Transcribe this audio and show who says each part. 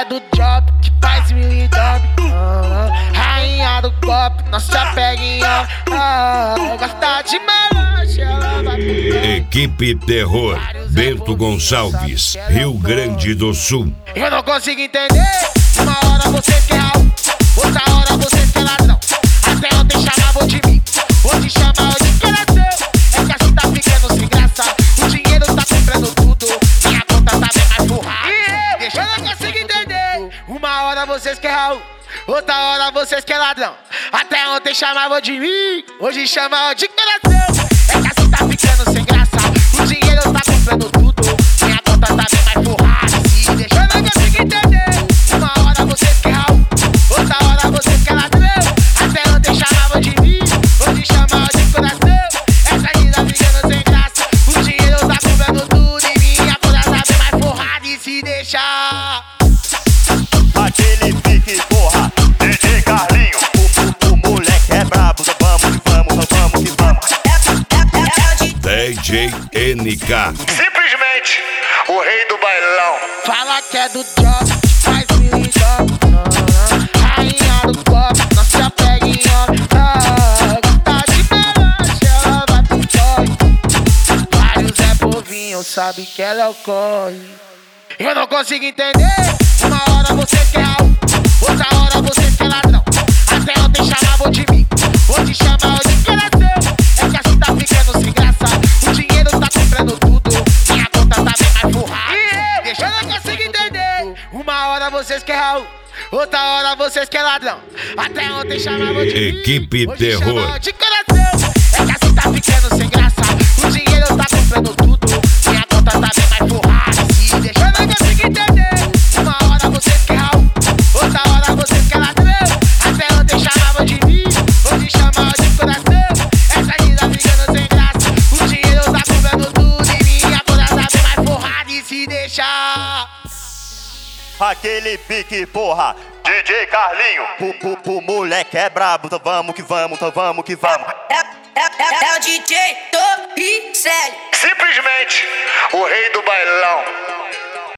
Speaker 1: é do job, que faz mil e dobre. Rainha do golpe, não se apegue em homem. Gosta de melange, ela vai pro
Speaker 2: Equipe Terror, Bento Gonçalves, Rio Grande do Sul.
Speaker 1: Eu não consigo entender. Uma hora vocês querem algo, outra hora vocês querem ladrão. Até ontem chamavam de mim, hoje chamam de coração. É que assim tá ficando sem graça, o dinheiro tá comprando tudo, minha conta tá bem mais forrada. Deixa eu não consigo entender. Uma hora vocês querem algo, outra hora vocês querem ladrão. Até ontem chamavam de mim, hoje chamam de coração. É que assim tá ficando sem graça, o dinheiro tá comprando tudo, minha conta tá bem mais forrada. Se deixa eu não consigo entender. Uma hora vocês querem algo, outra hora vocês querem ladrão. Até ontem chamavam de mim, hoje chamam de coração. Essa vida ficando sem graça, o dinheiro tá comprando tudo e minha conta tá bem mais forrada. E se deixar
Speaker 3: aquele pique, porra, DJ Carlinho, o moleque é brabo, vamos que vamos.
Speaker 2: DJ NK.
Speaker 3: Simplesmente o rei do bailão.
Speaker 1: fala que é do job, que faz mil e dobre. Rainha do golpe, não se apegue em homem. Gosta de melange, ela vai pro corre. Vários é povinho, sabe que ela é o corre. Eu não consigo entender. Uma hora vocês querem algo, outra hora vocês querem ladrão. Até ontem chamavam de mim, hoje chamam de coração. É que assim tá ficando sem graça, o dinheiro tá comprando tudo, minha conta tá bem mais forrada. Deixa eu não consigo entender. Uma hora vocês querem algo, outra hora vocês querem ladrão. Até ontem chamavam de mim,
Speaker 2: Equipe
Speaker 1: hoje
Speaker 2: Terror.
Speaker 1: chamam de coração. É que assim tá ficando sem graça, o dinheiro tá comprando tudo, minha conta tá bem mais forrada. Se deixa eu não consigo entender. Uma hora vocês querem algo, outra hora vocês querem ladrão. Até ontem chamavam de mim, hoje chamam de coração. Essa vida ficando sem graça, o dinheiro tá comprando tudo e minha conta tá bem mais forrada. E se deixar
Speaker 3: Aquele pique, porra, DJ Carlinho, o moleque é brabo, então vamos que vamos.
Speaker 4: É o DJ Torricelli.
Speaker 3: Simplesmente o rei do bailão.